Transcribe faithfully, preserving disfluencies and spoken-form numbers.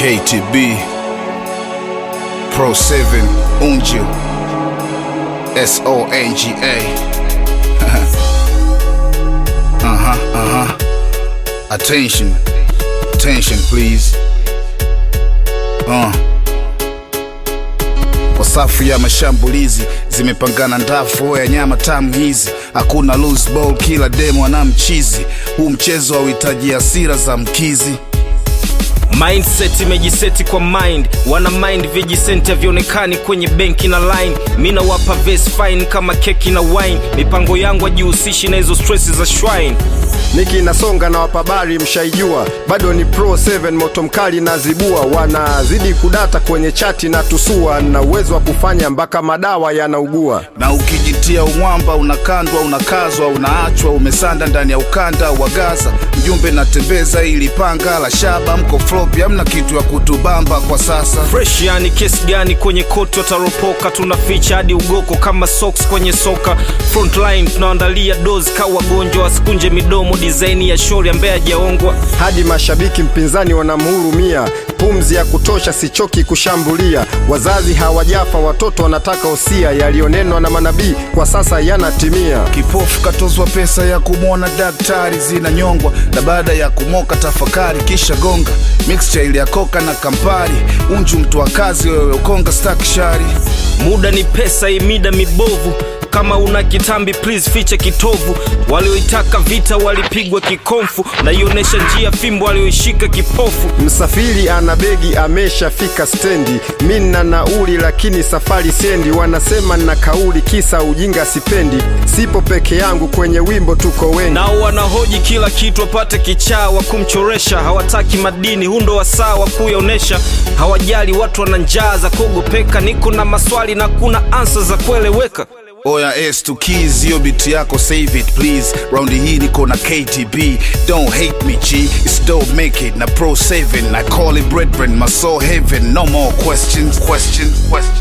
K T B, Pro seven, Unju, S O N G A. Uh-huh, uh-huh. Attention, attention please. Uh. Kwa safu ya mashambulizi zimepangana ndafu ya nyama tamu hizi. Hakuna loose ball, kila demo ana mchizi. Huu mchezo hauhitaji hasira za mkizi. Mindset imejiseti kwa mind, wana mind vijisenti vionekani kwenye benki na line. Mina wapa vest fine kama keki na wine. Mipango yangu hajihusishi na hizo stresses za shrine. Niki nasonga na wapabari mshaijua, bado ni Pro seven moto mkali na zibua. Wanazidi kudata kwenye chati na tusua, na uwezo wa kufanya mpaka madawa yanaugua. Na ukijitia umwamba unakandwa, unakazwa, unaachwa umesanda ndani ya ukanda wa Gaza. Mjumbe natembeza ili panga la shaba, mko flop hamna kitu ya kutubamba kwa sasa. Fresh yani kesi gani kwenye koti wataropoka, tunaficha hadi ugoko kama socks kwenye soka. Frontline tunaandalia dozi kwa wagonjwa, wasikunje midomo design ya shori ambaye hajaongwa. Hadi mashabiki mpinzani wanamhurumia, pumzi ya kutosha sichoki kushambulia. Wazazi hawajafa, watoto wanataka usia, yalionenwa na manabii kwa sasa yanatimia. Kipofu katozwa pesa ya kumwona daktari zinanyongwa, na baada ya kumoka tafakari kisha gonga. Mixture ili ya koka na kampari, Unju mtu wa kazi wewe ukonga stack shari. Muda ni pesa imida mibovu, kama una kitambi please ficha kitovu. Walioitaka vita walipigwa kikomfu, na ionesha njia fimbo walioishika kipofu. Msafiri ana begi ameshafika stendi, mina nauli lakini safari sendi. Wanasema na kauli kisa ujinga sipendi, sipo peke yangu kwenye wimbo tuko wengi. Nao wanahoji kila kitu wapate kichaa wa kumchoresha. Hawataki madini hundo wa sawa kuyaonesha. Hawajali watu wana njaa za kugopeka. Niko na maswali na kuna answer za kueleweka. Oya S to keys, yo biti yako save it please. Round hii niko na K T B, don't hate me G. It's dope make it na Pro seven, I call it brethren, my soul heaven. No more questions, questions, questions.